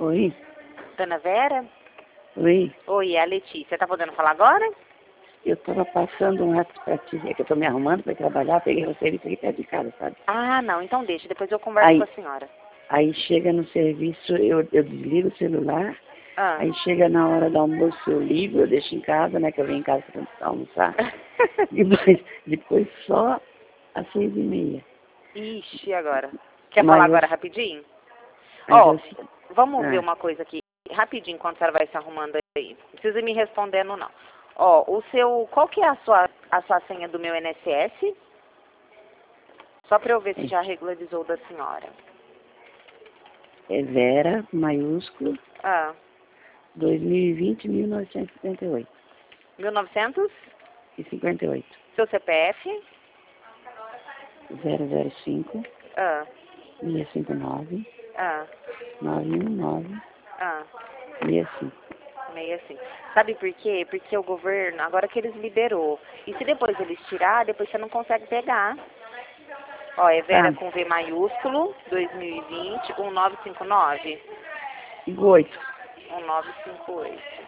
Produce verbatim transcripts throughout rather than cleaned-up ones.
Oi, Dona Vera? oi. Oi, é a Letícia. Tá podendo falar agora? Eu estava passando um ato para ti, é que eu estou me arrumando para trabalhar, peguei o serviço aqui perto de casa, sabe? Ah, não. Então deixa. Depois eu converso Aí, com a senhora. aí chega no serviço, eu, eu desligo o celular, Ah. aí chega na hora do almoço, eu ligo, eu deixo em casa, né, que eu venho em casa para almoçar. Depois, depois só às seis e meia. Ixi, e agora? Quer falar Mas agora assim, rapidinho? mas Ó, assim, vamos ver ah, uma coisa aqui. Rapidinho, enquanto a senhora vai se arrumando aí. Não precisa me respondendo, não. Ó, o seu... Qual que é a sua, a sua senha do meu I N S S? Só pra eu ver se é, já regularizou da senhora. é Vera, maiúsculo, Ah. dois mil e vinte, mil novecentos e cinquenta e oito. mil e novecentos? E cinquenta e oito. Seu C P F? zero zero cinco, Ah. seis cinco nove, Ah. nove um nove, Ah. seis cinco. Meio assim. Sabe por quê? Porque o governo, agora que eles liberou. E se depois eles tirar, depois você não consegue pegar. Ó, é Vera Tá, com V maiúsculo, dois mil e vinte, um nove cinco nove. cinco oito. um nove cinco oito.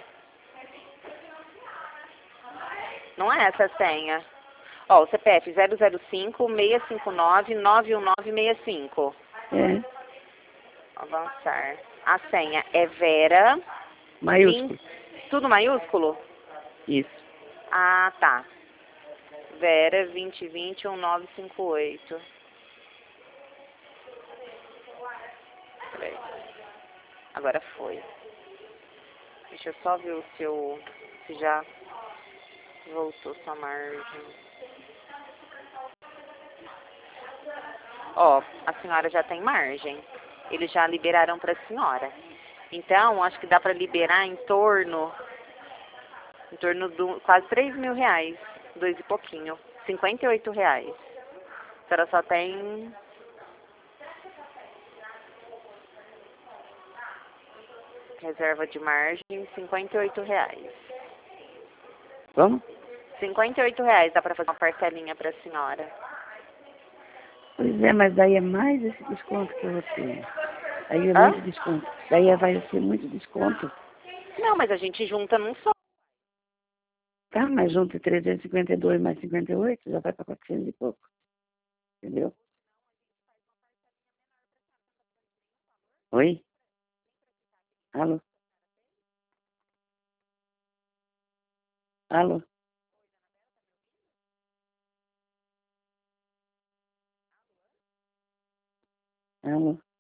Não é essa a senha. Ó, o C P F zero zero cinco, seis cinco nove, nove um nove seis cinco. É, Avançar. A senha é Vera, vinte, maiúsculo. tudo maiúsculo? Isso. Ah, tá. Vera dois mil e vinte, um nove cinco oito. Peraí. Agora foi. Deixa eu só ver o seu... Se já voltou sua margem. Ó, a senhora já tem margem. Eles já liberaram para a senhora. Então, acho que dá para liberar em torno... Em torno de quase três mil reais. Dois e pouquinho. Cinquenta e oito reais. A senhora só tem... Reserva de margem, cinquenta e oito reais. Vamos? cinquenta e oito reais dá para fazer uma parcelinha para a senhora. Pois é, mas daí é mais esse desconto que eu vou ter. Aí é Hã? muito desconto. Daí é- vai ser muito desconto. Não, mas a gente junta num só. Tá, mas junto trezentos e cinquenta e dois mais cinquenta e oito, já vai para quatrocentos e pouco. Entendeu? Oi? Alô? Alô? Alô?